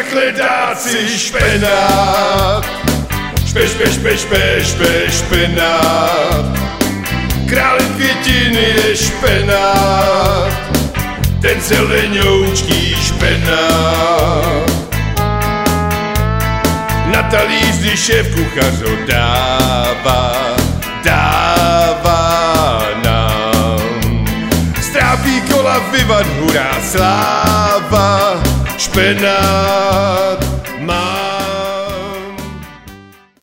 kledáci špenát. Špenát. Králem květin je špenát, ten zelenoučký špenát. Na talíř, když šéf kuchař ho dává nám. Strápí kola, vyvad, hurá, sláva, špenát.